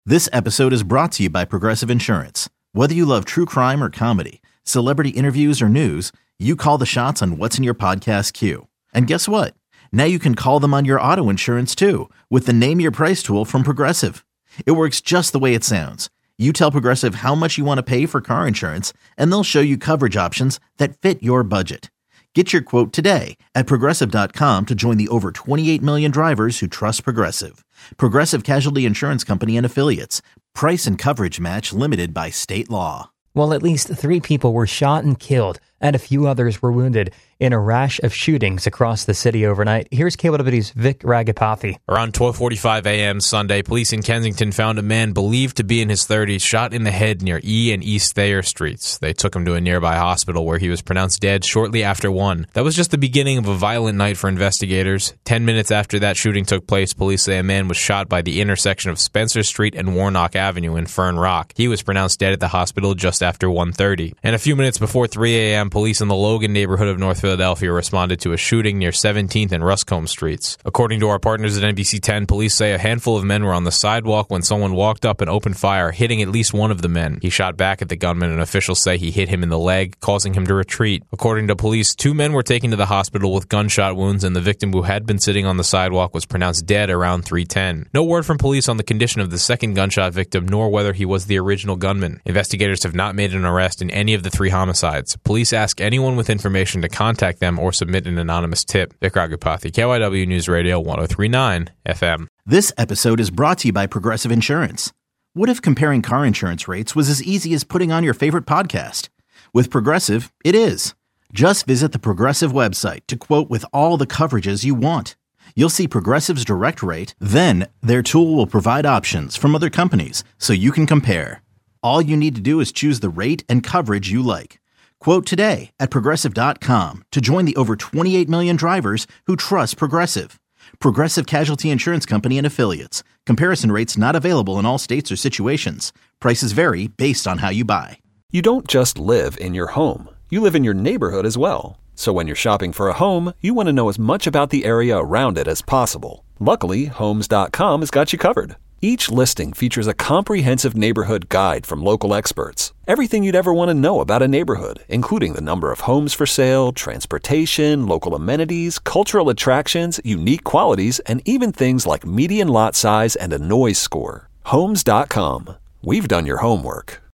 This episode is brought to you by Progressive Insurance. Whether you love true crime or comedy, celebrity interviews or news, you call the shots on what's in your podcast queue. And guess what? Now you can call them on your auto insurance too with the Name Your Price tool from Progressive. It works just the way it sounds. You tell Progressive how much you want to pay for car insurance, and they'll show you coverage options that fit your budget. Get your quote today at Progressive.com to join the over 28 million drivers who trust Progressive. Progressive Casualty Insurance Company and Affiliates. Price and coverage match limited by state law. Well, at least 3 people were shot and killed, and a few others were wounded in a rash of shootings across the city overnight. Here's KYW's Vic Ragapathy. Around 12:45 a.m. Sunday, police in Kensington found a man believed to be in his 30s shot in the head near E and East Thayer Streets. They took him to a nearby hospital where he was pronounced dead shortly after 1. That was just the beginning of a violent night for investigators. 10 minutes after that shooting took place, police say a man was shot by the intersection of Spencer Street and Warnock Avenue in Fern Rock. He was pronounced dead at the hospital just after 1:30. And a few minutes before 3 a.m., police in the Logan neighborhood of North Philadelphia responded to a shooting near 17th and Ruscombe Streets. According to our partners at NBC 10, police say a handful of men were on the sidewalk when someone walked up and opened fire, hitting at least one of the men. He shot back at the gunman, and officials say he hit him in the leg, causing him to retreat. According to police, 2 men were taken to the hospital with gunshot wounds, and the victim, who had been sitting on the sidewalk, was pronounced dead around 3:10. No word from police on the condition of the second gunshot victim, nor whether he was the original gunman. Investigators have not made an arrest in any of the 3 homicides. Police ask anyone with information to contact them or submit an anonymous tip. Vic Ragapathy, KYW News Radio 103.9 FM. This episode is brought to you by Progressive Insurance. What if comparing car insurance rates was as easy as putting on your favorite podcast? With Progressive, it is. Just visit the Progressive website to quote with all the coverages you want. You'll see Progressive's direct rate, then their tool will provide options from other companies so you can compare. All you need to do is choose the rate and coverage you like. Quote today at Progressive.com to join the over 28 million drivers who trust Progressive. Progressive Casualty Insurance Company and Affiliates. Comparison rates not available in all states or situations. Prices vary based on how you buy. You don't just live in your home. You live in your neighborhood as well. So when you're shopping for a home, you want to know as much about the area around it as possible. Luckily, Homes.com has got you covered. Each listing features a comprehensive neighborhood guide from local experts. Everything you'd ever want to know about a neighborhood, including the number of homes for sale, transportation, local amenities, cultural attractions, unique qualities, and even things like median lot size and a noise score. Homes.com. We've done your homework.